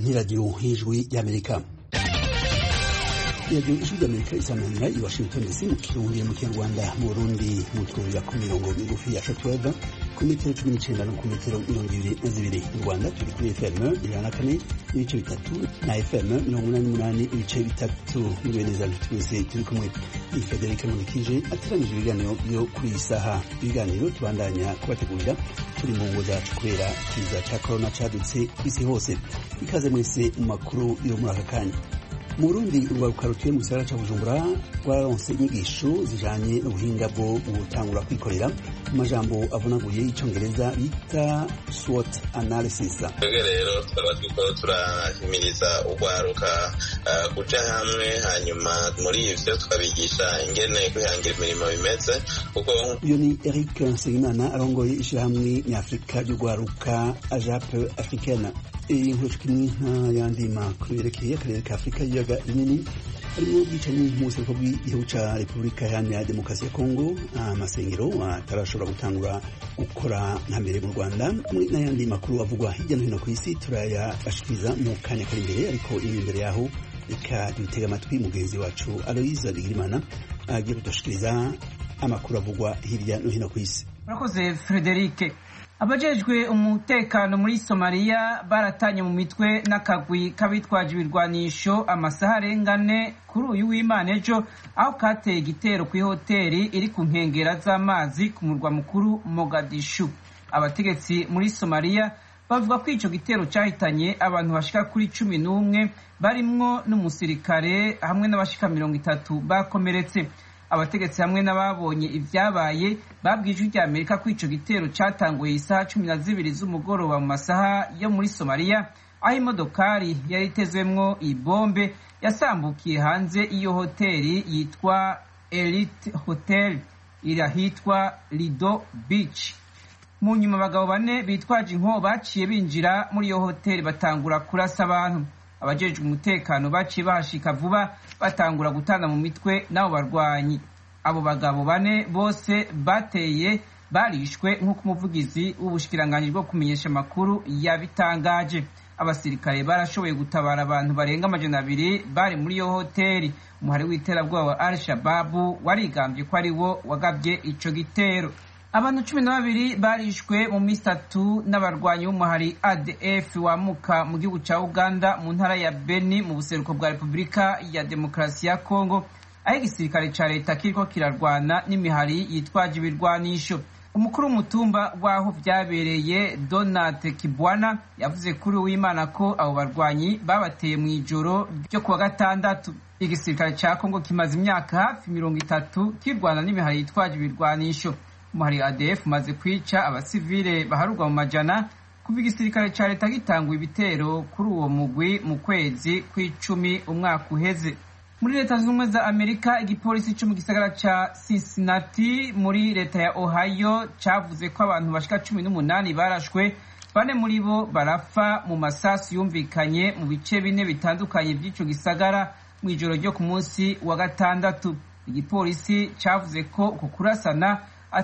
ni radio Ijwi y'Amerika. Radio Ijwi y'Amerika isanganira i Washington DC mu Kirundi mu Kinyarwanda mu Burundi mu twumvira ku mirongo migufi ya shortwave ku metero 19 no ku metero 22 mu Rwanda turi kuri FM 104 n'ibice bitatu na FM 88 ibice bitatu mu Beneza twese turi kumwe ni Federica Munikije ateranije ibiganiro byo kuri isaha ibiganiro tubandanya kubategurira turi mu ngo zacu kubera kiza ca corona cadutse isi hose ikaze mwese mu makuru yo muri aka kanya. Mu Burundi urwaruka rutuye mu gisagara ca Bujumbura rwaronse inyigisho zijanye n'ubuhinga bwo gutangura kwikorera mu majambo avunaguye icongereza bita SWOT analysis. Rero twaba turiko turahimiriza urwaruka kuja hamwe hanyuma muri ivyo tukabigisha ingene kwihangira imirimo bimeze kuko uyu ni Eric Nsengimana arongoye ishirahamwe nyafrika ry'urwaruka AJAP Africaine. Iyi nkuru kimwe yandi makuru yerekeye akarere ka Afrika y'ibiyaga binini harimo ubwicanyi mpuzamakungu bw'igihugu ca Repubulika Iharanira Demokarasi ya Kongo, amasengero atarashobora gutangura gukora nka mbere mu Rwanda n'ayandi makuru avugwa hirya no hino ku isi turayabashikiriza mu kanya kari imbere, ariko imbere yaho reka dutega amatwi mugenzi wacu Aloise Bigirimana agiye kudushikiriza amakuru avugwa hirya no hino ku isi. Murakoze Frederic. Abajejwe umutekano muri Somalia baratanye mu mitwe n'akagwi kabitwaje ibirwanisho amasaha arengane kuri uyu w'Imana ejo aho kateye igitero ku hoteli iri ku nkengera z'amazi ku murwa mukuru Mogadishu. Abategetsi muri Somalia bavuga ko ico gitero cyahitanye abantu bashika kuri 11 barimwo n'umusirikare hamwe n'abashika 30 bakomeretse. Abategetsi hamwe n'ababonye ivyabaye babwije ijwi Amerika ko ico gitero catanguye isaha 12 z'umugoroba mu masaha yo muri Somalia, aho imodokari yari itezwemwo ibombe yasambukiye hanze iyo hoteli yitwa Elite Hotel irahitwa Lido Beach. Mu nyuma abagabo bane bitwaje inkoho baciye binjira muri iyo hoteli batangura kurasa abantu. Abajejwe umutekano baciye bahashika vuba batangura gutana mu mitwe n'abo barwanyi. Abo bagabo bane bose bateye barishwe nk'uko umuvugizi w'ubushikiranganji bwo kumenyesha amakuru yabitangaje. Abasirikare barashoboye gutabara abantu barenga 200 bari muri iyo hoteli. Umuhari w'iterabwoba wa Al-Shabaab warigambye ko ari wo wagabye ico gitero. Abantu 12 barishwe mu misi 3 n'abarwanyi b'umuhari ADF wamuka mu gihugu ca Uganda mu ntara ya Beni mu buseruko bwa Repubulika ya Demokarasi ya Kongo, aho igisirikare ca leta kiriko kirarwana n'imihari yitwaje ibirwanisho. Umukuru w'umutumba waho vyabereye Donat Kibwana yavuze kuri uw'Imana ko abo barwanyi babateye mu ijoro ryo kuwa gatandatu. Igisirikare ca Kongo kimaze imyaka hafi 30 kirwana n'imihari yitwaje ibirwanisho. Umuhari ADF maze kwica abasivile baharurwa mu majana kuva igisirikare ca leta gitanguye ibitero kuri uwo mugwi mu kwezi kw'icumi umwaka uheze. Muri leta z'ubumwe za Amerika, igipolisi cyo mu gisagara ca Cincinnati muri leta ya Ohio cavuze ko abantu bashika 18 barashwe, bane muri bo barafa mu masasu yumvikanye mu bice bine bitandukanye by'ico gisagara mu ijoro ryo ku munsi wa gatandatu. Igipolisi cavuze ko uko kurasana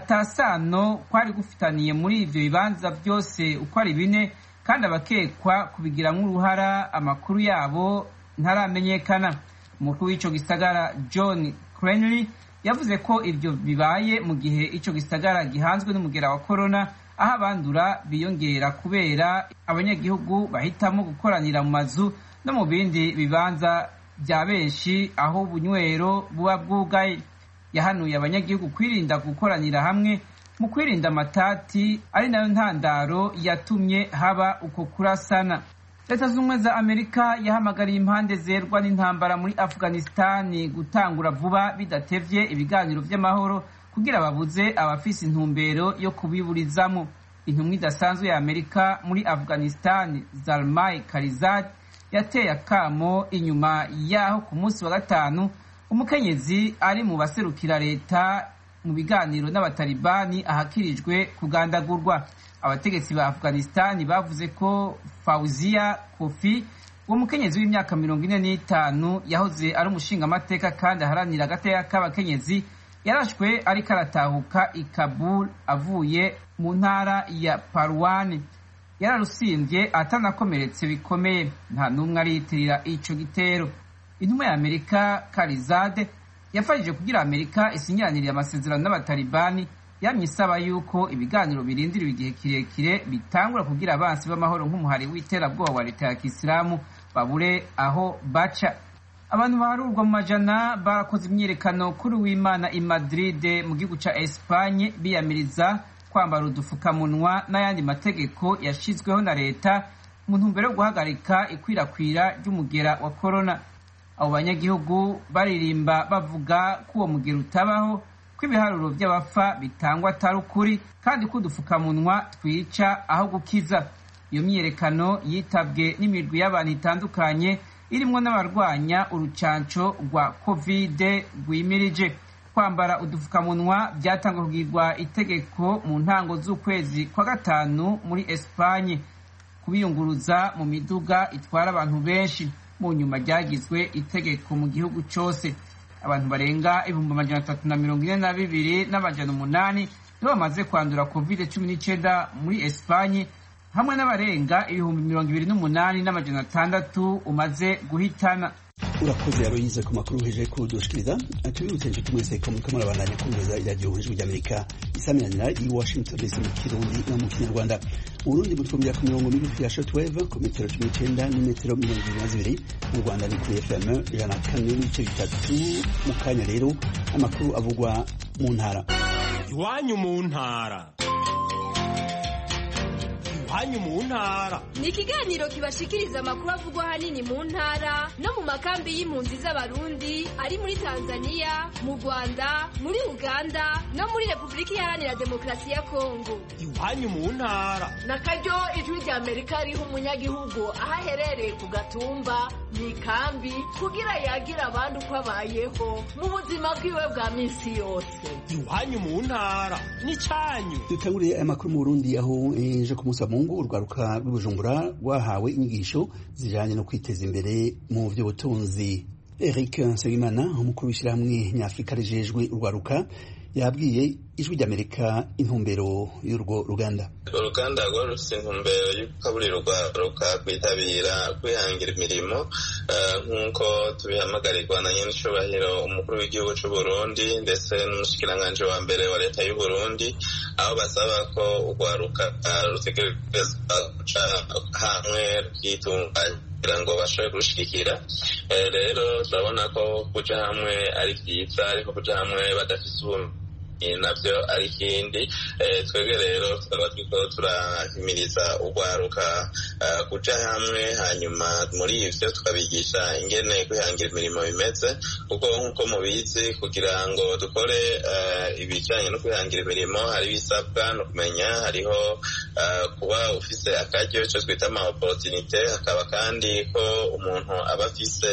atasano kwari gufitaniye muri ivyo bibanza byose uko ari bine, kandi abakekwa kubigiramwo uruhara amakuru yabo ntaramenyekana. Umukuru w'ico gisagara John Cranley yavuze ko ivyo bibaye mu gihe ico gisagara gihanzwe n'umugera wa corona, aho abandura biyongera kubera abanyagihugu bahitamo gukoranira mu mazu no mu bindi bibanza bya benshi aho ubunywero buba bwugaye. Yahanuye abanyagihugu kwirinda gukoranira hamwe mu kwirinda amatati ari nayo ntandaro yatumye haba uko kurasana. Leta z'ubumwe za Amerika yahamagariye impande zerwa n'intambara muri Afghanistan gutangura vuba bidatevye ibiganiro vy'amahoro kugira babuze abafise intumbero yo kubiburizamo. Intumwa idasanzwe ya Amerika muri Afghanistan Zalmay Khalilzad yateye akamo inyuma yaho ku munsi wa gatanu umukenyezi ari mu baserukira leta mu biganiro n'abatalibani ahakirijwe kugandagurwa. Abategetsi ba Afghanistan bavuze ko Fauzia Kofi, uwo mukenyezi w'imyaka 45 yahoze ari umushinga amateka kandi aharanira agateka k'abakenyezi, yarashwe ariko aratahuka i Kabul avuye mu ntara ya Parwan. yararusimbye atanakomeretse bikomeye. Nta n'umwe ariyitirira ico gitero. Intumwa ya Amerika Karizade yafashije kugira Amerika isinyaniriye amasezerano n'abatalibani, yamye isaba yuko ibiganiro birindiriwe igihe kirekire bitangura kugira abansi b'amahoro nk'umuhari w'iterabwoba wa leta ya Kisilamu babure aho baca. Abantu baharurwa mu majana barakoze imyiyerekano kuri w'Imana i Madrid mu gihugu ca Espagne biyamiriza kwambara udufukamunwa n'ayandi mategeko yashizweho na leta mu ntumbero yo guhagarika ikwirakwira ry'umugera wa corona. Abo banyagihugu baririmba bavuga ko uwo mugera utabaho, ko ibiharuro by'abafa bitangwa atari ukuri, kandi ko udufukamunwa twica aho gukiza. Iyo myiyerekano yitabwe n'imirwi y'abantu itandukanye irimwo n'abarwanya urucanco rwa covid rwimirije. Kwambara udufukamunwa byatangwa kugirwa itegeko mu ntango z'ukwezi kwa gatanu muri Espagne, kubiyunguruza mu miduga itwara abantu benshi. Mu nyuma ryagizwe itegeko mu gihugu cyose. Abantu barenga 342,800 nibo bamaze kwandura covid-19 muri Espagne, hamwe n'abarenga 28,600 umaze guhitana. Urakoze Aloyize ku makuru heje kudushikiriza. Tubibutse inshuti mwese ko muriko murabandanya kumviriza iradiyo Ijwi ry'Amerika isaminanira i Washington DC mu Kirundi no mu Kinyarwanda. Urundi mutwumvira ku mirongo migufi ya shortwave ku metero 19 n'imetero 22. Mu Rwanda ni kuri FM 104.3. Mu kanya rero amakuru avugwa mu ntara. Iwanyu mu ntara. Iwanyu mu ntara ni ikiganiro kibashikiriza amakuru avugwa hanini mu ntara no mu makambi y'impunzi z'abarundi ari muri Tanzania, mu Rwanda, muri Uganda no muri Repubulika Iharanira Demokarasi ya Kongo. Iwanyu mu ntara nakaryo Ijwi ry'Amerika riha umunyagihugu aho aherereye ku gatumba mu ikambi kugira yagira abandi uko abayeho mu buzima bwiwe bwa minsi yose. Iwanyu mu ntara ni cyanyu. Dutanguriye aya makuru mu Burundi aho ejo ku munsi wa Mungu urwaruka rw'Ibujumbura rwahawe inyigisho zijanye no kwiteza imbere mu by'ubutunzi. Eric Nsengimana umukuru w'ishyirahamwe Nyafrika rijejwe urwaruka yabwiye Ijwi ry'Amerika intumbero y'urwo ruganda. Uruganda rwari rufite intumbero yo gukaburira urwaruka kwitabira kwihangira imirimo nk'uko tubihamagarirwa na nyen'icubahiro umukuru w'igihugu cy'u Burundi ndetse n'umushikiranganji wa mbere wa leta y'u Burundi, aho basaba ko urwaruka rutegerezwa guca hamwe rukitunganya kugira ngo bashobore gushigikira. Rero turabona ko kuja hamwe ari byiza, ariko kuja hamwe badafise navyo ari ikindi. Twebwe rero tukaba turiko turahimiriza urwaruka kuja hamwe, hanyuma muri ivyo tukabigisha ingene kwihangira imirimo bimeze, kuko nk'uko mubizi kugira ngo dukore ibijanye no kwihangira imirimo hari bisabwa no kumenya, hariho kuba ufise akaryo ico twita ama opportunité, hakaba kandi ko umuntu aba afise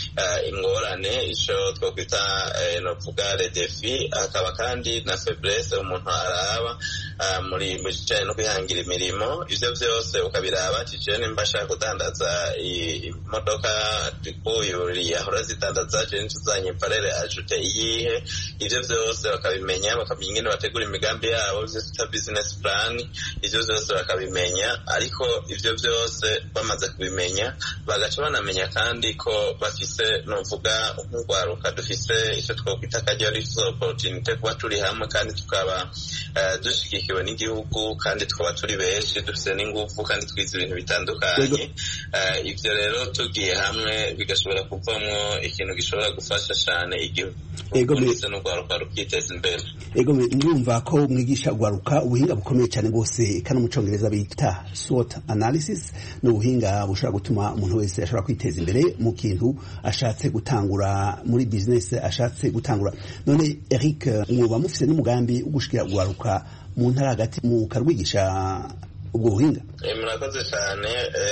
ingorane ico twokwita novuga les défis, hakaba kandi na faiblesse umuntu araba muri bijanye no kwihangira imirimo. Ivyo vyose ukabiraba ati je nimba nshaka kudandaza imodoka dukuyuriye ahora zidandaza je ntuzanye parere ajute iyihe. Ivyo vyose bakabimenya, bakamenya ingene bategura imigambi yabo, vyita business plan. Ivyo vyose bakabimenya, ariko ivyo vyose bamaze kubimenya bagaca banamenya kandi ko bafise novuga nk'urwaruka dufise ico twokwita akaryo ari opportunité kuba turi hamwe kandi tukaba dushigikiwe n'igihugu, kandi tukaba turi benshi dufise n'ingufu kandi twize ibintu bitandukanye. Ivyo rero tugiye hamwe bigashobora kuvamwo ikintu gishobora gufasha cane igihugu ndetse n'urwaruka rukiteza imbere. Ego ndumva ko mwigisha urwaruka ubuhinga bukomeye cyane rwose, kandi mu Congereza bita SWOT analysis, n'ubuhinga bushobora gutuma umuntu wese ashobora kwiteza imbere mu kintu ashatse gutangura, muri business ashatse gutangura. None Eric, muba mufise n'umugambi ugushikira urwaruka mu ntara hagati mu karwigisha ubwo buhinga? Murakoze cyane.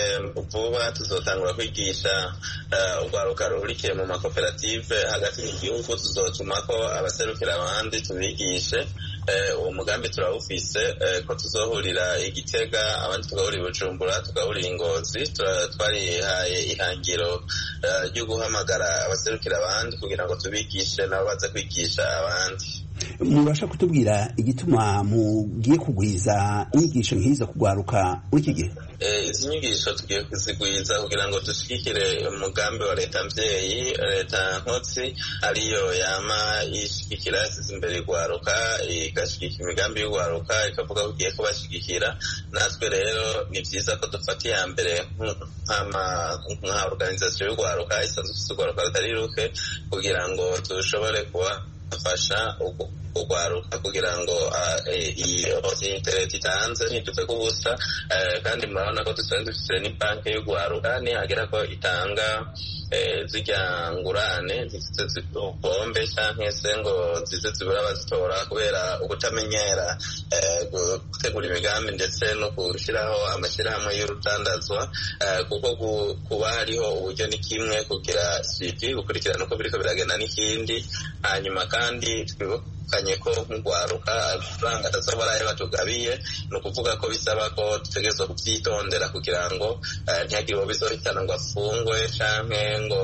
Vuba tuzotangura kwigisha urwaruka ruhurikiye mu makoperative hagati mu gihugu, tuzotumako abaserukira abandi tubigishe. Uwo mugambi turawufise ko tuzohurira Igitega, abandi tugahurira Bujumbura, tugahurira Ingozi. Twarihaye ihangiro ryo guhamagara abaserukira abandi kugira ngo tubigishe nabo baza kwigisha abandi. murasha kutubwira igituma mugiye kugwiza inyigisho nk'izo kugwaruka muri iki gihe? Izi nyigisho tugiye kuzigwiza kugira ngo dushigikire umugambi wa leta mvyeyi, leta nkotsi ariyo yama ishigikira yasize imbere igwaruka, igashigikira imigambi y'ugwaruka, ikavuga ko igiye kubashigikira. Natwe rero ni vyiza ko dufata iya mbere nka organisation y'ugwaruka isanzwe ifise ugwaruka rutari ruke, kugira ngo dushobore kubafasha ugwaruka kugira ngo iyo internet itanze ntituve kubusa, kandi murabona ko dusanzwe dufise ni banki y'ugwaruka nihagera ko itanga zirya ngurane zize zibombe canke se ngo zize zibura abazitora kubera ubutamenyera gutegura imigambi ndetse no gushiraho amashirahamwe y'urutandazwa, kuko kuba hariho uburyo ni kimwe, kugira suivi gukurikirana uko biriko biragenda n'ikindi. Hanyuma kandi twibukanye ko nk'ugwaruka amafaranga atazobora ayo batugabiye, ni ukuvuga ko bisaba ko dutegerezwa kuvyitondera kugira ngo ntihagire uwo bizohitana ngo afungwe canke ngo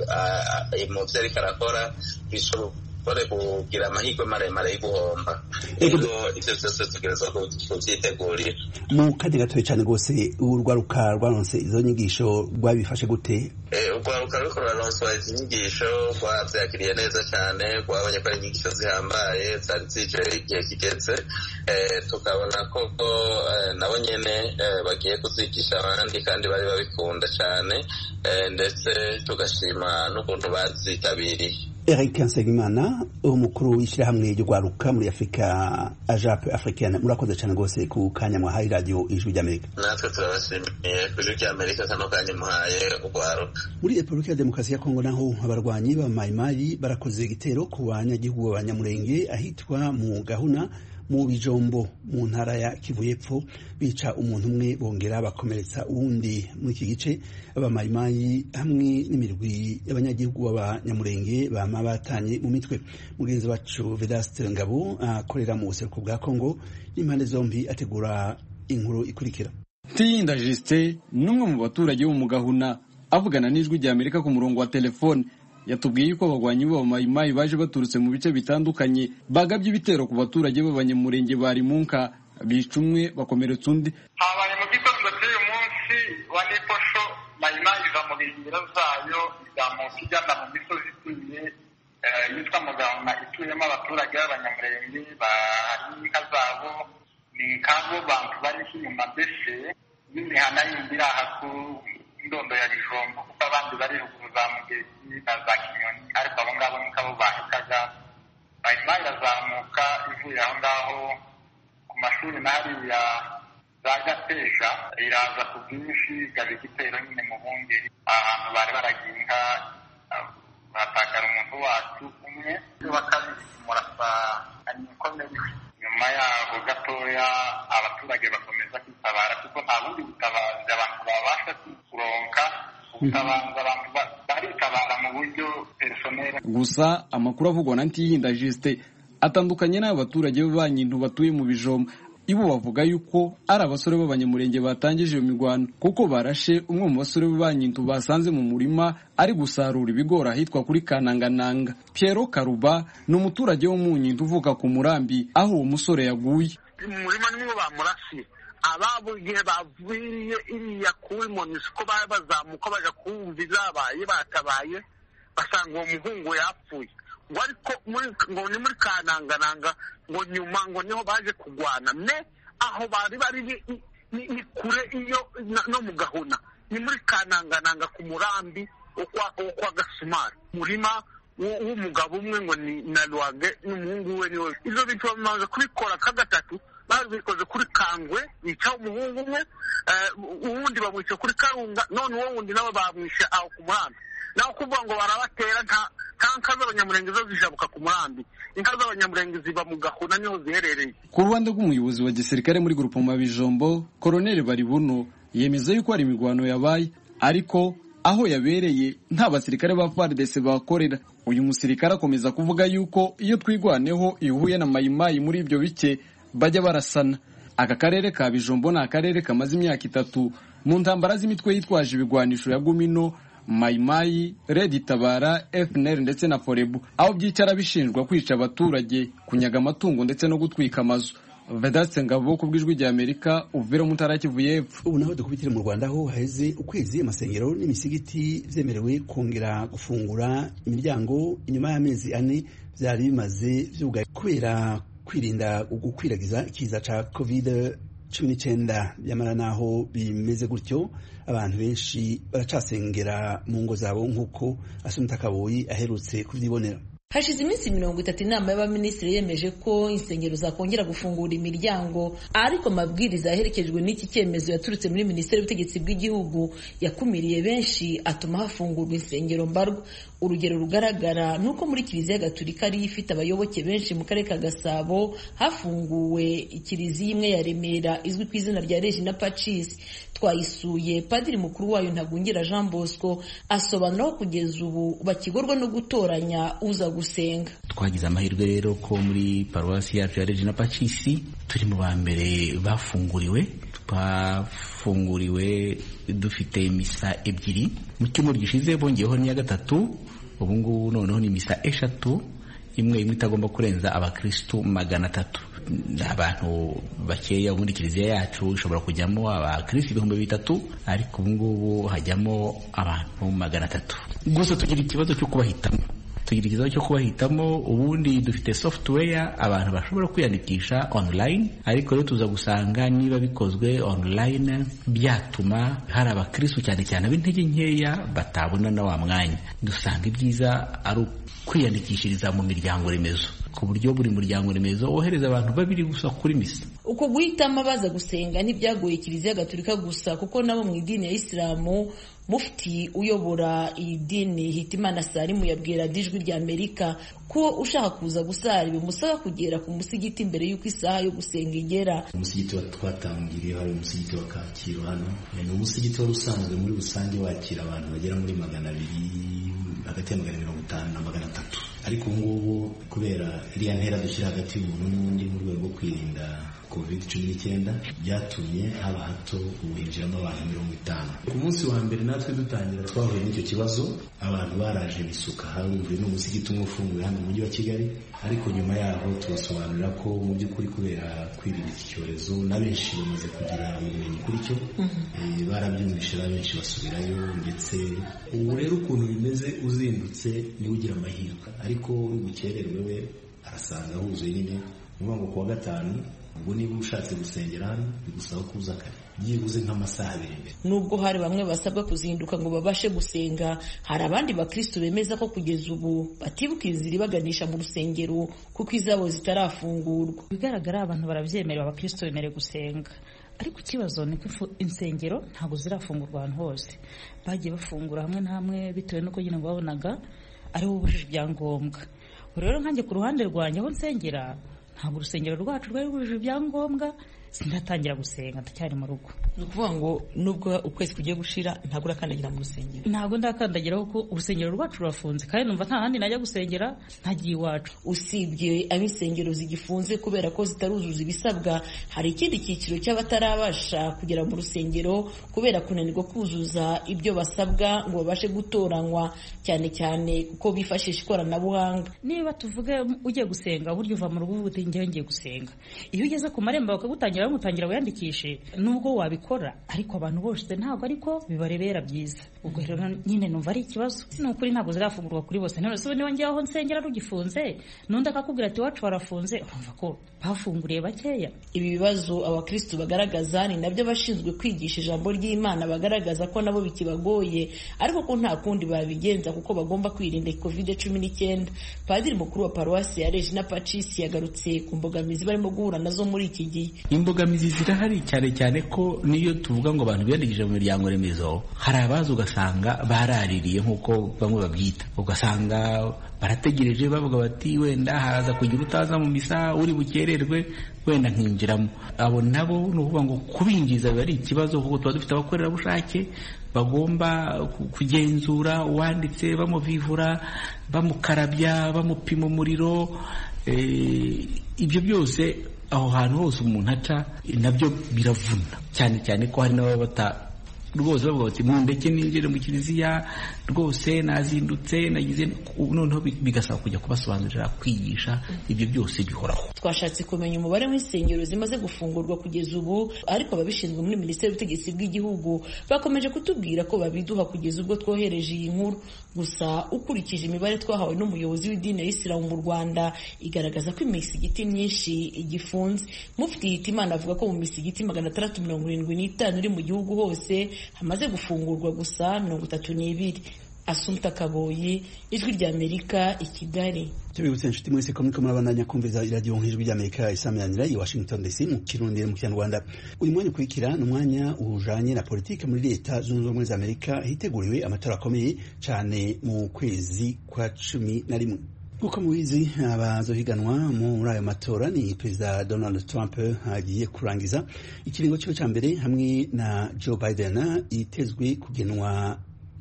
imuvyo ariko arakora bishobore kugira amahirwe maremare y'uguhomba. Ego ivyo vyose tugerezwa kuvyitegurira. Mu kanya gatoya cane rwose urwaruka rwaronse izo nyigisho rwabifashe gute? Urwaruka ruriko ruraronswa izi nyigisho rwavyakiriye neza cane, rwabonye ko ari inyigisho zihambaye zari zije igihe kigeze, tukabona koko nabo nyene bagiye kuzigisha abandi kandi bari babikunda cane, ndetse tugashima n'ukuntu bazitabiriye. Eric Nsengimana, umukuru w'ishyirahamwe ry'ugwaruka muri Afrika AJAP Africaine, murakoze cyane rwose ku kanya mwahaye radio Ijwi ry'Amerika. Natwe turabashimiye ku Ijwi ry'Amerika kano kanya muhaye ugwaruka. Muri Repubulika ya Demokarasi ya Kongo naho abarwanyi ba Maimai barakoze igitero ku banyagihugu b'abanyamurenge ahitwa mu Gahuna mu Bijombo mu ntara ya Kivu y'Epfo, bica umuntu umwe bongera bakomeretsa uwundi. Muri iki gice abamayimayi hamwe n'imirwi y'abanyagihugu b'abanyamurenge bama batanye mu mitwe. Mugenzi wacu Vedaste Ngabo akorera mu buseruko bwa Kongo n'impande zombi ategura inkuru ikurikira. Tiyinda Justin n'umwe mu baturage bo mu Gahuna avugana n'Ijwi ry'Amerika ku murongo wa telefone yatubwiye ko abagwanyi b'abamayimayi baje baturutse mu bice bitandukanye bagabye ibitero ku baturage b'abanyamurenge bari munka, bica umwe bakomeretsa undi. Habaye mu gitondo cy'uyu munsi wa Niposho Mayimayi iva mu birindiro zayo izamuka ijyana mu misozi ituye yitwa Mugahuna, ituyemo abaturage b'abanyamurenge bari inka zabo, ni nk'abo bantu bari inyuma mbese y'imihana yindi iri aha ku ndondo ya Bijombo, kuko abandi bari ruguru za Mugezi na za Kinyoni, ariko abo ngabo ni nk'abo bahekaga. Mayimayi irazamuka ivuye aho ngaho ku mashuri n'hariya za Gateja, iraza ku bwinshi igaba igitero nyine mu Bungeri ahantu bari baragiye inka, batakara umuntu wacu umwe, wa kabiri murasa ikomeye. Nyuma yaho gatoya abaturage bakomeza kwitabara, kuko nta bundi butabazi abantu babasha kuronka. Ubutabazi abantu baritabara mu buryo personnel. Gusa amakuru avugwa na Ntiyinda Justin atandukanye n'abaturage b'abanyintu batuye mu Bijombo. Ibo bavuga yuko ari abasore b'abanyamurenge batangije iyo mirwano, kuko barashe umwe mu basore b'abanyintu basanze mu murima ari gusarura ibigori ahitwa kuri Kanangananga. Piero Karuba ni umuturage wo mu Nyintu uvuka ku Murambi aho uwo musore yaguye. Mu murima nimwe bamurasiye, ababo igihe baviriye iriya kuri Monisco bazamuka baja kumva izabaye, batabaye basanga uwo muhungu yapfuye. Ngo ariko ngo ni muri Kanangananga, ngo nyuma ngo niho baje kugwana aho bari ni kure iyo no mu Gahuna, ni muri Kanangananga ku Murambi kwa Gasumari, murima w'umugabo umwe ngo ni na Lwage n'umuhungu we niwe. Izo bintu bamaze kubikora kagatatu, babikoze kuri Kangwe bica umuhungu umwe, uwundi bamwica kuri Karunga, none uwo wundi nabo bamwisha aho ku Murambi. Naho kuvuga ngo barabatera nta nka z'abanyamurenge zo zijabuka ku Murambi, inka z'abanyamurenge ziba mu Gahuna niho ziherereye. Ku ruhande rw'umuyobozi wa gisirikare muri Groupement Bijombo, Colonel Baribuno yemeza yuko ari imigwano yabaye, ariko aho yabereye nta basirikare ba FARDC bakorera. Uyu musirikare akomeza kuvuga yuko iyo twigwaneho ihuye na Mayimayi muri ibyo bice bajya barasana. Aka karere ka Bijombo ni akarere kamaze imyaka 3 mu ntambara z'imitwe yitwaje ibigwanisho ya Gumino, Mayimayi, Red Tabara, FNL ndetse na Forebu, aho byicara bishinjwa kwica abaturage, kunyaga amatungo ndetse no gutwika amazu. Vedaste Ngabo ku bw'ijwi rya Amerika, Uvira mu ntara y'Kivu y'Epfo. Ubu naho dukubitire mu Rwanda aho haheze ukwezi amasengero n'imisigiti vyemerewe kongera gufungura imiryango inyuma y'amezi 4 byari bimaze vyugaye kubera kwirinda gukwiragiza ikiza ca COVID-19. Yamara naho bimeze gutyo, abantu benshi baracasengera mu ngo zabo nk'uko Asumta Kaboyi aherutse kuvyibonera. Hashize iminsi 30 inama y'abaminisitiri yemeje ko insengero zakongera gufungura imiryango, ariko amabwiriza yaherekejwe n'iki cyemezo yaturutse muri Minisiteri y'Ubutegetsi bw'Igihugu yakumiriye benshi, atuma hafungurwa insengero mbarwa. Urugero rugaragara nuko muri Kiliziya Gatolika ari ifite abayoboke benshi mu karere ka Gasabo hafunguwe ikiliziya imwe ya Remera izwi ku izina rya Regina Pacis. Twayisuye Padiri mukuru wayo Ntagungira Jean Bosco asobanura ko kugeza ubu bakigorwa no gutoranya uza gusenga. Twagize amahirwe rero ko muri paruwasi yacu ya Regina Pacis turi mu ba mbere bafunguriwe. Twafunguriwe dufite misa 2 mu cyumweru gishize, bongeyeho n'iya gatatu. Ubu ngubu noneho ni misa 3, imwe itagomba kurenza abakristo 300. Abantu bakeya muri Kiliziya yacu ishobora kujyamo abakristo 3,000, ariko ubu ngubu hajyamo abantu 300. Gusa tugira ikibazo cyo kubahitamo. Ubundi dufite software abantu bashobora kwiyandikisha online, ariko rero tuza gusanga niba bikozwe online byatuma hari abakristo cyane cyane ab'intege nkeya batabona na wa mwanya. Dusanga ibyiza ari kwiyandikishiriza mu miryango remezo, ku buryo buri muryango remezo wohereza abantu 2 gusa kuri misa. Uko guhitamo abaza gusenga ntibyagoye Kiliziya Gatolika gusa, kuko nabo mu idini ya Isilamu Mufti uyobora idini Hitimana Salimu yabwira Ijwi rya Amerika ko ushaka kuza gusara bimusaba kugera ku musigiti mbere y'uko isaha yo gusenga igera. Umusigiti twatangiriye hari umusigiti wa Kacyiru hano, ni umusigiti wari usanzwe muri rusange wakira abantu bagera muri 200, hagati ya 250 na 300, ariko ubu ngubu kubera iriya ntera dushyira hagati y'umuntu n'undi mu rwego rwo kwirinda COVID-19 byatumye haba hato ubuhinjiramo abantu 50. Ku munsi wa mbere natwe dutangira twahuye n'icyo kibazo, abantu baraje bisuka haruve n'umusigiti umwe ufunguye hano mu mujyi wa Kigali, ariko nyuma yaho tubasobanurira ko mu by'ukuri kubera kwirinda iki cyorezo na benshi bamaze kugira ubumenyi kuri cyo, barabyumvishira benshi basubirayo. Ndetse ubu rero ukuntu bimeze, uzindutse niwe ugira amahirwe, ariko ubukererwe we arasanga huzuye nyine. Uvuga ngo kuwa gatanu ubwo niba ushatse gusengera hano bigusaba kuza kare, byibuze nk'amasaha 2 mbere. Nubwo hari bamwe basabwa kuzinduka ngo babashe gusenga, hari abandi bakristo bemeza ko kugeza ubu batibuka inzira ibaganisha mu rusengero kuko izabo zitarafungurwa. Bigaragara abantu baravyemerera, abakristo bemerewe gusenga, ariko ikibazo ni ko insengero ntabwo zirafungurwa ahantu hose. Bagiye bafungura hamwe na hamwe bitewe nuko nyine babonaga ari bo bujuje ibyangombwa. Rero nkanjye ku ruhande rwanjye aho nsengera ntabwo urusengero rwacu rwari rwujuje ibyangombwa, sindatangira gusenga, ndacyari mu rugo. Ni ukuvuga ngo nubwo ukwezi kugiye gushira ntabwo urakandagira mu rusengero? Ntabwo ndakandagira kuko urusengero rwacu rurafunze, kandi numva nta handi najya gusengera ntagiye iwacu. Usibye ab'insengero zigifunze kubera ko zitaruzuza ibisabwa, hari ikindi cyiciro cy'abatarabasha kugera mu rusengero kubera kunanirwa kuzuza ibyo basabwa ngo babashe gutoranywa, cyane cyane kuko bifashisha ikoranabuhanga. Niba tuvuge ugiye gusenga, buryo uva mu rugo uti ngiye gusenga, iyo ugeze ku marembo bakagutangira bamutangira wiyandikishe, nubwo wabikora ariko abantu bose ntabwo ariko bibarebera byiza. Ubwo rero nyine numva ari ikibazo. Sinukuri ntabwo zirafungurwa kuri bose. None so niba ngiye aho nsengera rugifunze, nundi akakubwira ati wacu warafunze, urumva ko bafunguriye bakeya. Ibi bibazo abakristo bagaragaza ni nabyo bashinzwe kwigisha ijambo ry'Imana bagaragaza ko nabo bikibagoye, ariko ko nta kundi babigenza kuko bagomba kwirinda COVID-19. Padiri mukuru wa paruwasi ya Regina Pacis yagarutse ku mbogamizi barimo guhura nazo muri iki gihe. Imbogamizi zirahari cyane cyane ko niyo tuvuga ngo abantu biyandikije mu miryango remezo, hari abazi ugasanga baraririye nk'uko bamwe babyita, ugasanga barategereje bavuga bati wenda haraza kugira utaza mu misa uri bukererwe wenda nkinjiramo. Abo nabo ni ukuvuga ngo kubinjiza biba ari ikibazo, kuko tuba dufite abakorerabushake bagomba kugenzura uwanditse, bamuvivura, bamukarabya, bamupima umuriro. Ibyo byose aho hantu hose umuntu aca nabyo biravuna, cyane cyane ko hari n'ababa rwose bavuga bati mundeke ninjire mu kiliziya rwose nazindutse nagize, noneho bigasaba kujya kubasobanurira, kwigisha, ibyo byose bihoraho. Twashatse kumenya umubare w'insengero zimaze gufungurwa kugeza ubu, ariko ababishinzwe muri Minisiteri y'Ubutegetsi bw'Igihugu bakomeje kutubwira ko babiduha kugeza ubwo twohereje iyi nkuru. Gusa ukurikije imibare twahawe n'umuyobozi w'idini ya Isilamu mu Rwanda igaragaza ko imisigiti myinshi igifunze. Mufti Hitimana avuga ko mu misigiti 675 iri mu gihugu hose hamaze gufungurwa gusa 32. Asumta Kaboyi, Ijwi ry'Amerika, i Kigali. Tubibutse inshuti mwese ko muriko murabandanya kumviza iradiyo nk'Ijwi ry'Amerika isamiranyira i Washington DC mu Kirundi mu Kinyarwanda. Uyu mwanya ukurikira ni umwanya ujanye na politike muri Leta Zunze Ubumwe za Amerika, hiteguriwe amatora akomeye cyane mu kwezi kwa 11. Uko mubizi abazohiganwa muri ayo matora ni Perezida Donald Trump agiye kurangiza ikiringo cyo cya mbere hamwe na Joe Biden itezwe kugenwa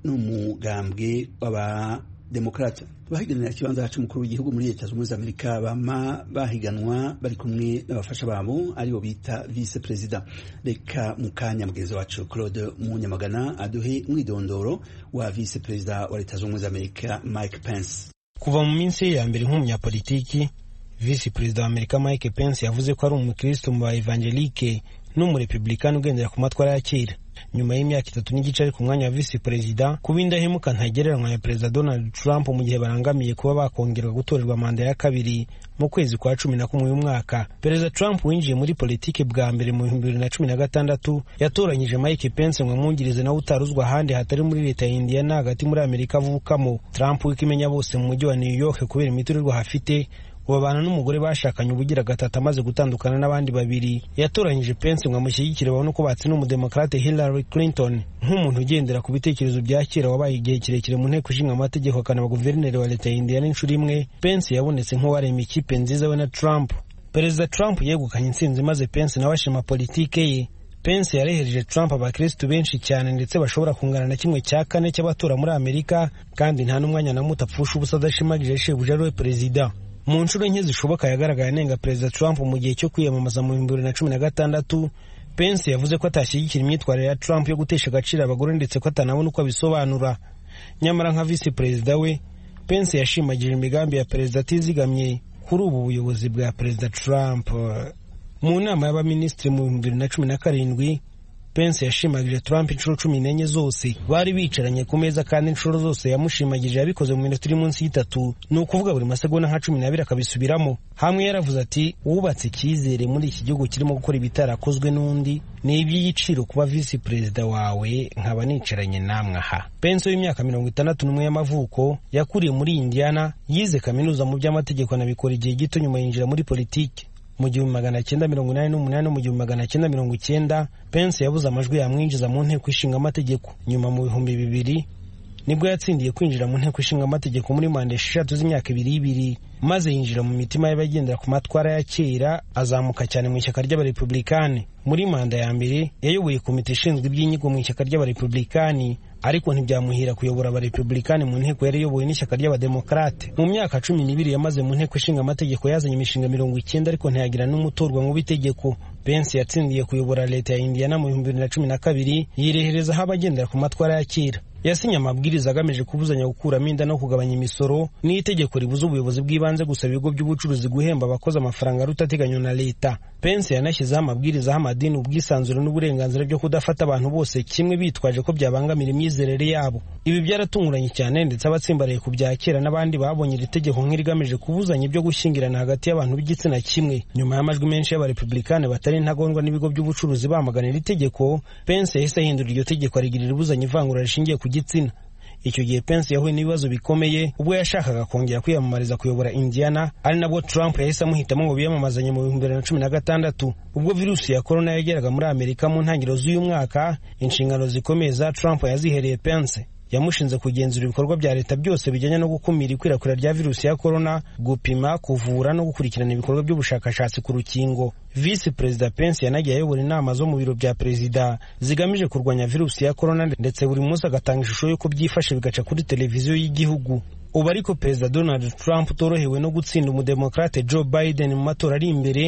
n'umugambwe w'abademokrata. Bahiganira ikibanza cy'umukuru w'igihugu muri Leta Zunze Ubumwe za Amerika bama bahiganwa bari kumwe n'abafasha babo aribo bita vice president. Reka mukanya mugenzi wacu Claude Munyamagana aduhe mwidondoro wa vice president wa Leta Zunze Ubumwe za Amerika Mike Pence. Kuva mu minsi ya mbere nk'umunyapolitiki, vice president wa Amerika Mike Pence yavuze ko ari umukristo mu evangelike n'umurepublikani ugendera ku matwara ya kera. Nyuma y'imyaka 3 n'igice ari ku mwanya wa vice president, kuba indahemuka ntagereranywa ya Perezida Donald Trump mu gihe barangamiye kuba bakongerwa gutorerwa manda ya kabiri mu kwezi kwa 11 uyu mwaka. Perezida Trump winjiye muri politike bwa mbere mu 2016 yatoranyije Mike Pence ngo amwungirize nawe utaruzwa ahandi hatari muri leta ya Indiana hagati muri Amerika avukamo. Trump wikimenya bose mu mujyi wa New York kubera imiturirwa hafite, babana n'umugore bashakanye ubugira gatatu amaze gutandukana n'abandi babiri. Yatoranyije Pence ngo amushyigikire babone ko batsinda umudemokrate Hillary Clinton nk'umuntu ugendera ku bitekerezo bya kera wabaye igihe kirekire mu nteko ishinga amategeko akanaba guverineri wa leta ya Indiana inshuro imwe. Pence yabonetse nk'uwarema ikipe nziza we na Trump. Perezida Trump yegukanye intsinzi maze Pence nawe ashima politike ye. Pence yarehereje Trump abakristo benshi cyane ndetse bashobora kungana na 1/4 cy'abatora muri Amerika, kandi nta n'umwanya na muto apfusha ubusa adashimagije shebuja ari we perezida. Mu nshuro nke zishoboka yagaragaye anenga Perezida Trump mu gihe cyo kwiyamamaza mu 2016. Pence yavuze ko atashyigikira imyitwarire ya Trump yo gutesha agaciro abagore ndetse ko atanabona uko abisobanura. Nyamara nka vice perezida we, Pence yashimagije imigambi ya perezida atizigamye kuri ubu buyobozi bwa Perezida Trump. Mu nama y'abaminisitiri mu 2017, Pence yashimagije Trump inshuro 14 zose. Bari bicaranye ku meza kandi inshuro zose yamushimagije yabikoze mu minota iri munsi y'itatu, ni ukuvuga buri masegonda nka 12 akabisubiramo. Hamwe yaravuze ati wubatse icyizere muri iki gihugu kirimo gukora ibitarakozwe n'undi, ni iby'igiciro kuba vice perezida wawe nkaba nicaranye namwe aha. Pence w'imyaka 61 y'amavuko yakuriye muri Indiana, yize kaminuza mu by'amategeko anabikora igihe gito nyuma yinjira muri politiki. Mu 1988 no mu 1990 Pence yabuze amajwi yamwinjiza mu nteko ishinga amategeko. Nyuma mu 2000 nibwo yatsindiye kwinjira mu nteko ishinga amategeko muri manda 6 z'imyaka 2 maze yinjira mu mitima y'abagendera ku matwara ya kera, azamuka cyane mu ishyaka ry'abarepublikani. Muri manda ya mbere yayoboye komite ishinzwe iby'inyigo mu ishyaka ry'abarepublikani, ariko ntibyamuhira kuyobora abarepublikani mu nteko yari yoboye n'ishyaka ry'abademokrate. Mu myaka 12 yamaze mu nteko ishinga amategeko yazanye imishinga 90 ariko ntiyagira n'umutorwa mu bitegeko. Pence yatsindiye kuyobora leta ya Indiana mu 2012 yirehereza aho abagendera ku matwara ya kera. Yasinye amabwiriza agamije kubuzanya gukuramo inda no kugabanya imisoro, n'itegeko ribuza ubuyobozi bw'ibanze gusaba ibigo by'ubucuruzi guhemba abakoze amafaranga rutateganywa na leta. Pence yanashyizeho amabwiriza y'amadini, ubwisanzure n'uburenganzira byo kudafata abantu bose kimwe bitwaje ko byabangamira imyizerere yabo. Ibi byaratunguranye cyane ndetse abatsimbaraye ku bya kera n'abandi babonye iri tegeko nk'irigamije kubuzanya ibyo gushyingirana hagati y'abantu b'igitsina kimwe. Nyuma y'amajwi menshi y'abarepublikani batari intagondwa n'ibigo by'ubucuruzi bamaganira itegeko, Pence yahise ahindura iryo tegeko arigirira ibuzanya ivangura rishingiye ku gitsina. Icyo gihe Pence yahuye n'ibibazo bikomeye ubwo yashakaga kongera kwiyamamariza kuyobora Indiana, ari nabwo Trump yahise amuhitamo ngo biyamamazanye mu 2016. Ubwo virusi ya corona yageraga muri Amerika mu ntangiriro z'uyu mwaka, inshingano zikomeye za Trump yazihereye Pence. Yamushinze kugenzura ibikorwa bya leta byose bijyanye no gukumira ikwirakwira rya virusi ya corona, gupima, kuvura no gukurikirana ibikorwa by'ubushakashatsi ku rukingo. Vice Perezida Pence yanagiye ayobora inama zo mu biro bya perezida zigamije kurwanya virusi ya corona, ndetse buri munsi agatanga ishusho y'uko byifashe bigaca kuri televiziyo y'igihugu. Ubu ariko Perezida Donald Trump utorohewe no gutsinda umudemokrate Joe Biden mu matora ari imbere,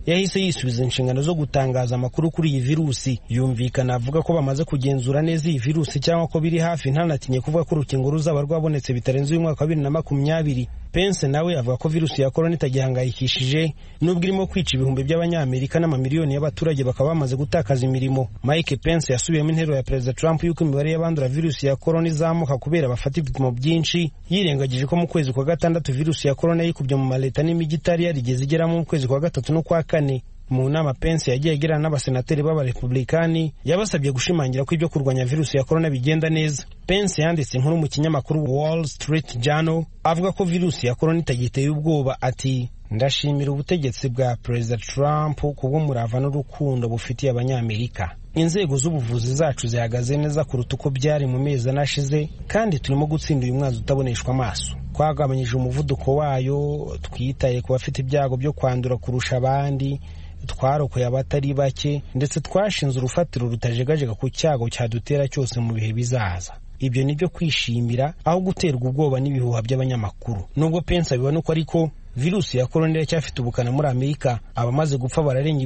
yahise yisubiza inshingano zo gutangaza amakuru kuri iyi virusi. Yumvikana avuga ko bamaze kugenzura neza iyi virusi cyangwa ko biri hafi, ntanatinye kuvuga ko urukingo ruzaba rwabonetse bitarenze uyu mwaka wa 2020. Pence nawe avuga ko virusi ya corona itagihangayikishije nubwo irimo kwica ibihumbi by'abanyamerika n'amamiliyoni y'abaturage bakaba bamaze gutakaza imirimo. Mike Pence yasubiyemo interuro ya Perezida Trump yuko imibare y'abandura virusi ya corona izamuka kubera bafata ibipimo byinshi, yirengagije ko mu kwezi kwa gatandatu virusi ya corona yikubye mu maleta n'imijyi itari yarigeze igeramo mu kwezi kwa gatatu no kwa kane. Mu nama Pence yagiye agirana n'abasenateri b'abarepublikani yabasabye gushimangira ko ibyo kurwanya virusi ya corona bigenda neza. Pence yanditse inkuru mu kinyamakuru Wall Street Journal avuga ko virusi ya corona itagiteye ubwoba. Ati, ndashimira ubutegetsi bwa Perezida Trump kubw'umurava n'urukundo bufitiye abanyamerika. Inzego z'ubuvuzi zacu zihagaze neza kuruta uko byari mu mezi anashize, kandi turimo gutsinda uyu mwazi utaboneshwa amaso. Twagabanyije umuvuduko wayo, twitaye ku bafite ibyago byo kwandura kurusha abandi, twarokoye abatari bake, ndetse twashinze urufatiro rutajegajega ku cyago cyadutera cyose mu bihe bizaza. Ibyo nibyo kwishimira aho guterwa ubwoba n'ibihuha by'abanyamakuru. Nubwo Pence abibona uko ariko, virusi ya corona iracyafite ubukana muri Amerika. Abamaze gupfa bararenga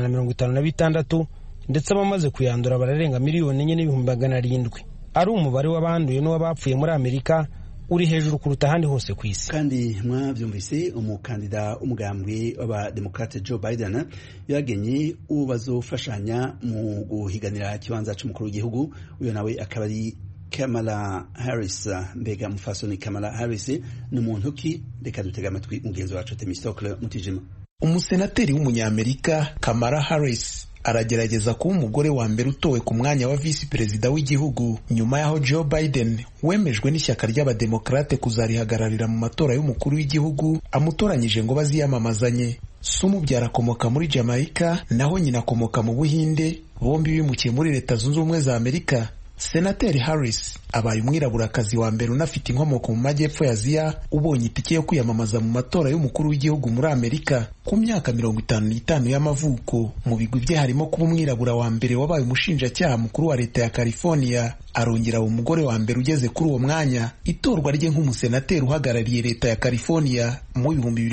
156, ndetse abamaze kuyandura bararenga 4,400,000. Ari umubare w'abanduye n'uw'abapfuye muri Amerika uri hejuru kuruta ahandi hose ku isi. Kandi mwabyumvise umukandida umugambwe w'abademokrate Joe Biden yagenye uwo bazofashanya mu guhiganira ikibanza cy'umukuru w'igihugu. Uyo nawe akaba ari Kamala Harris. Mbega mufasoni Kamala Harris ni umuntu ki? Reka dutega amatwi mugenzi wacu Temistokle Mutijima. Umusenateri w'umunyamerika Kamala Harris aragerageza kuba umugore wa mbere utowe ku mwanya wa visi perezida w'igihugu nyuma yaho Joe Biden wemejwe n'ishyaka ry'abademokrate kuzarihagararira mu matora y'umukuru w'igihugu amutoranyije ngo baziyamamazanye. Umubyara akomoka muri Jamaica naho nyina akomoka mu Buhinde, bombi bimukiye muri Leta Zunze Ubumwe za Amerika. Senateri Harris abaye umwiraburakazi wa mbere unafite inkomoko mu majyepfo ya Aziya ubonye itike yo kwiyamamaza mu matora y'umukuru w'igihugu muri Amerika. Ku myaka 55 y'amavuko, mu bigwi bye harimo kuba umwirabura wa mbere wabaye umushinjacyaha mukuru wa leta ya California, arongera umugore wa mbere ugeze kuri uwo mwanya. Itorwa rye nk'umusenateri uhagarariye leta ya California mu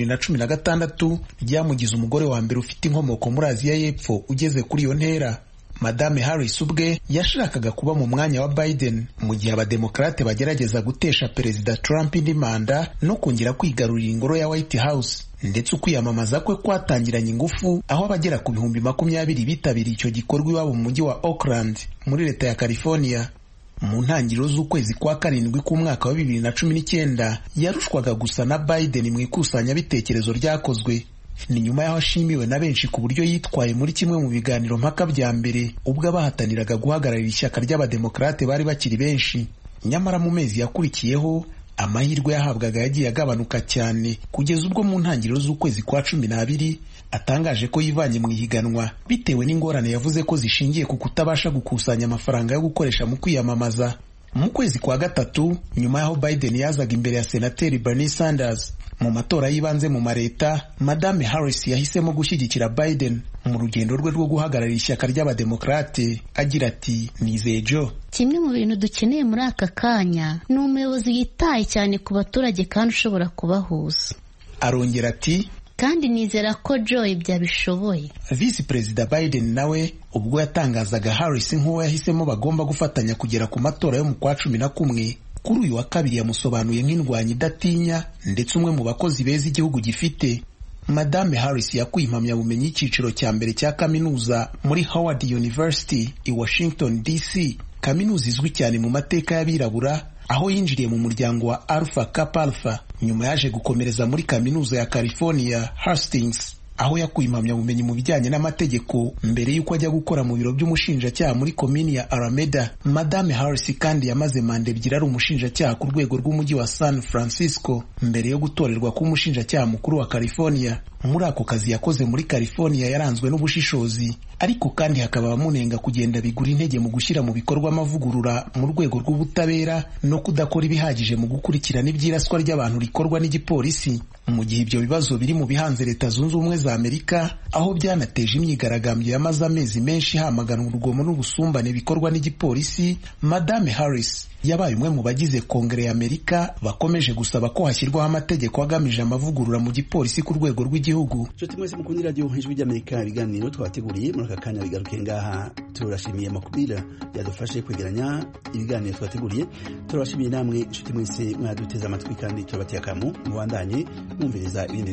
2016 ryamugize umugore wa mbere ufite inkomoko muri Aziya y'Epfo ugeze kuri iyo ntera. Madame Harris ubwe yashakaga kuba mu mwanya wa Biden mu gihe abademokrate bagerageza gutesha Perezida Trump indi manda no kongera kwigarurira ingoro ya White House, ndetse ukwiyamamaza kwe kwatangiranye ingufu aho abagera ku 20,000 bitabiriye icyo gikorwa iwabo mu mujyi wa Oakland muri leta ya California. Mu ntangiriro z'ukwezi kwa karindwi k'umwaka wa 2019 yarushwaga gusa na Biden mu ikusanyabitekerezo ryakozwe. Ni nyuma y'aho ashimiwe na benshi ku buryo yitwaye muri kimwe mu biganiro mpaka bya mbere ubwo abahataniraga guhagararira ishyaka ry'abademokrate bari bakiri benshi. Nyamara mu mezi yakurikiyeho amahirwe yahabwaga yagiye agabanuka cyane kugeza ubwo mu ntangiriro z'ukwezi kwa 12 atangaje ko yivanye mu ihiganwa bitewe n'ingorane yavuze ko zishingiye ku kutabasha gukusanya amafaranga yo gukoresha mu kwiyamamaza. Mu kwezi kwa gatatu, nyuma y'aho Biden yazaga imbere ya Senateri Bernie Sanders mu matora y'ibanze mu mareta, Madame Harris yahisemo gushyigikira Biden mu rugendo rwe rwo guhagararira ishyaka ry'abademokrate, agira ati, nizeye Joe, kimwe mu bintu dukeneye muri aka kanya ni umuyobozi yitaye cyane ku baturage kandi ushobora kubahuza. Arongera ati, kandi nizera ko Joe ibyo abishoboye. Visi Perezida Biden nawe ubwo yatangazaga Harris nk'uwo yahisemo bagomba gufatanya kugera ku matora yo mu kwa 11, kuri uyu wa kabiri yamusobanuye nk'indwanyi idatinya ndetse umwe mu bakozi beza igihugu gifite. Madame Harris yakuye impamyabumenyi y'ikiciro cya mbere cya kaminuza muri Howard University i Washington DC, kaminuza izwi cyane mu mateka y'abirabura, aho yinjiriye mu muryango wa Alpha Kappa Alpha. Nyuma yaje gukomereza muri kaminuza ya California Hastings, aho yakuye impamyabumenyi mu bijyanye n'amategeko mbere y'uko ajya gukora mu biro by'umushinjacyaha muri komini ya Alameda. Madame Harris kandi yamaze manda 2 ari umushinjacyaha ku rwego rw'umujyi wa San Francisco mbere yo gutorerwa kuba umushinjacyaha mukuru wa California. Muri ako kazi yakoze muri California yaranzwe n'ubushishozi, ariko kandi hakaba abamunenga kugenda bigura intege mu gushyira mu bikorwa amavugurura mu rwego rw'ubutabera no kudakora ibihagije mu gukurikirana ibyiraswa ry'abantu rikorwa n'igipolisi. Mu gihe ibyo bibazo biri mu bihanze Leta Zunze Ubumwe za Amerika, aho byanateje imyigaragambyo yamaze amezi menshi hamaganwa urugomo n'ubusumbane bikorwa n'igipolisi. Madame Harris yabaye umwe mu bagize Kongere ya Amerika bakomeje gusaba ko hashyirwaho amategeko agamije amavugurura mu gipolisi ku rwego rw'igihugu. Nshuti mwese mukundira radio Ijwi ry'Amerika, ibiganiro twateguriye muri aka kanya bigaruke ngaha. Turashimiye Makubira yadufashe kwegeranya ibiganiro twateguriye. Turashimiye namwe nshuti mwese mwaduteze amatwi, kandi turabateye akamu mubandanye mwumviriza ibindi